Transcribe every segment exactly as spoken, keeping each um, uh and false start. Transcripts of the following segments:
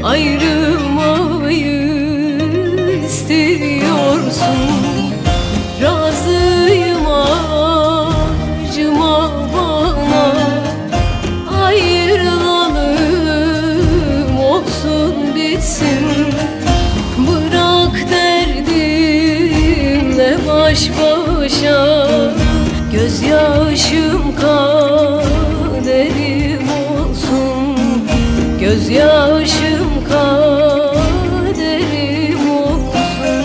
ayrılmayı istiyorsun. Razıyım acıma bana, ayrılalım olsun bitsin. Bırak derdimle baş başa, gözyaşım kaderim olsun. Gözyaşım kaderim olsun.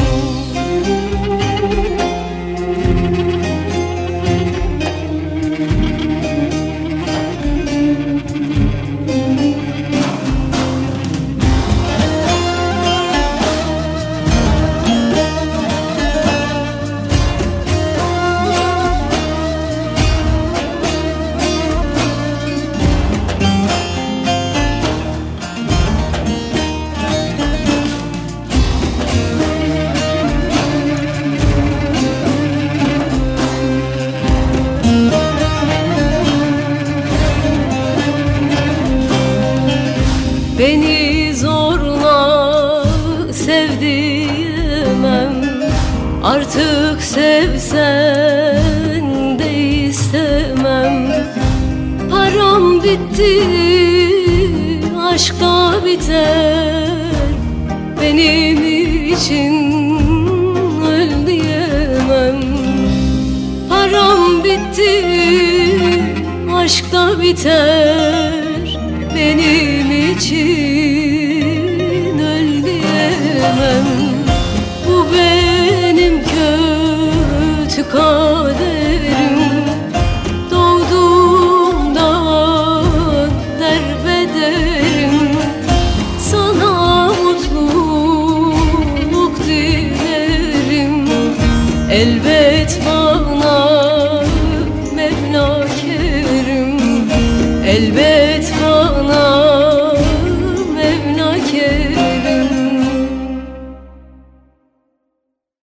Beni zorla sev diyemem, artık sevsen de istemem. Param bitti, aşk da biter, benim için öl diyemem. Param bitti, aşk da biter, benim için öl diyemem. Bu benim kötü kaderim, doğduğumdan derbederim. Sana mutluluk dilerim elbet.